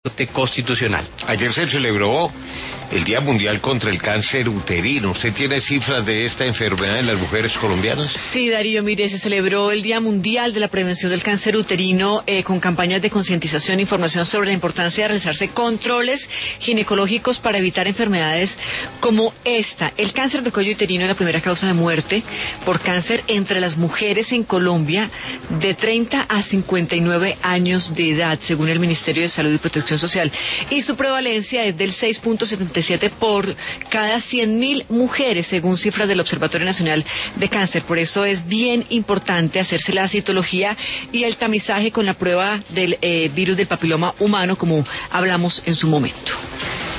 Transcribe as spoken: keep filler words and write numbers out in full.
Constitucional. Ayer se celebró el Día Mundial contra el Cáncer Uterino. ¿Usted tiene cifras de esta enfermedad en las mujeres colombianas? Sí, Darío, mire, se celebró el Día Mundial de la Prevención del Cáncer Uterino eh, con campañas de concientización e información sobre la importancia de realizarse controles ginecológicos para evitar enfermedades como esta. El cáncer de cuello uterino es la primera causa de muerte por cáncer entre las mujeres en Colombia de treinta a cincuenta y nueve años de edad, según el Ministerio de Salud y Protección Social, y su prevalencia es del seis punto setenta y siete por cada cien mil mujeres, según cifras del Observatorio Nacional de Cáncer. Por eso es bien importante hacerse la citología y el tamizaje con la prueba del eh, virus del papiloma humano, como hablamos en su momento.